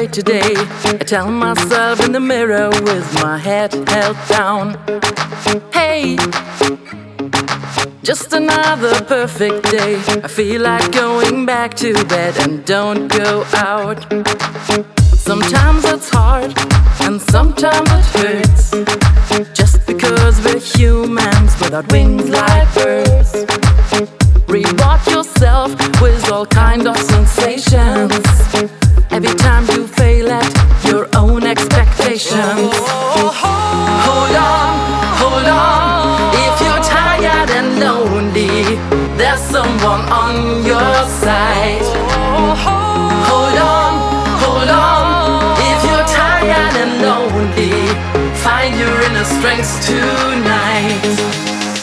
today. I tell myself in the mirror with my head held down. Hey, just another perfect day. I feel like going back to bed and don't go out. Sometimes it's hard and sometimes it hurts, just because we're humans without wings like birds. Reward yourself with all kind of sensations every time you fail at your own expectations. Hold on, hold on. If you're tired and lonely, there's someone on your side. Hold on, hold on. If you're tired and lonely, find your inner strength tonight.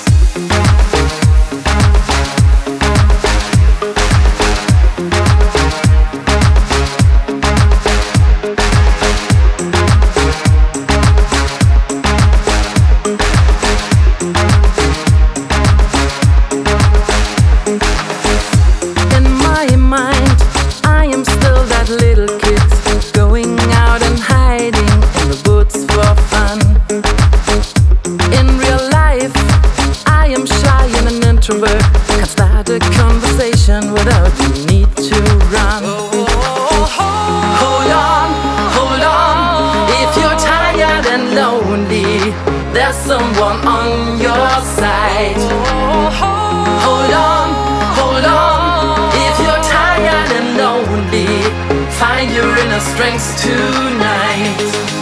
Can't start a conversation without the need to run. Hold on, hold on. If you're tired and lonely, there's someone on your side. Hold on, hold on. If you're tired and lonely, find your inner strength tonight.